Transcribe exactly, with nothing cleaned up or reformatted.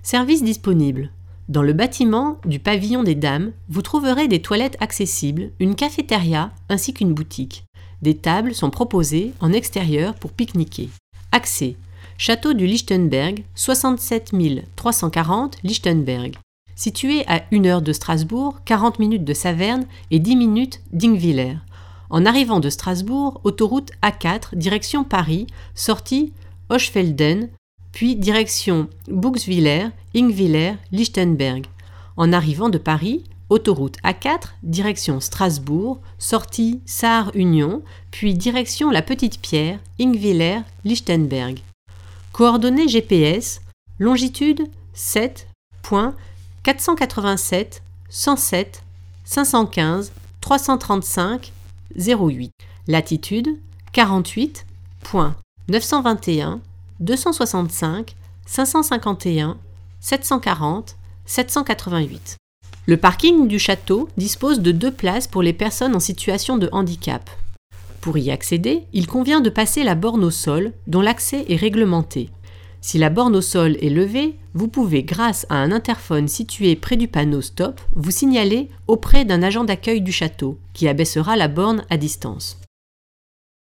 Services disponibles. Dans le bâtiment du pavillon des dames, vous trouverez des toilettes accessibles, une cafétéria ainsi qu'une boutique. Des tables sont proposées en extérieur pour pique-niquer. Accès. Château du Lichtenberg, soixante-sept mille trois cent quarante Lichtenberg. Situé à une heure de Strasbourg, quarante minutes de Saverne et dix minutes d'Ingwiller. En arrivant de Strasbourg, autoroute A quatre, direction Paris, sortie Hochfelden, puis direction Bouxwiller, Ingwiller, Lichtenberg. En arrivant de Paris, autoroute A quatre, direction Strasbourg, sortie Sarre-Union, puis direction La Petite-Pierre, Ingwiller, Lichtenberg. Coordonnées G P S, longitude sept point quatre cent quatre-vingt-sept cent sept cinq cent quinze trois cent trente-cinq zéro huit. Latitude quarante-huit point neuf cent vingt et un deux cent soixante-cinq cinq cent cinquante et un sept cent quarante sept cent quatre-vingt-huit. Le parking du château dispose de deux places pour les personnes en situation de handicap. Pour y accéder, il convient de passer la borne au sol, dont l'accès est réglementé. Si la borne au sol est levée, vous pouvez, grâce à un interphone situé près du panneau Stop, vous signaler auprès d'un agent d'accueil du château, qui abaissera la borne à distance.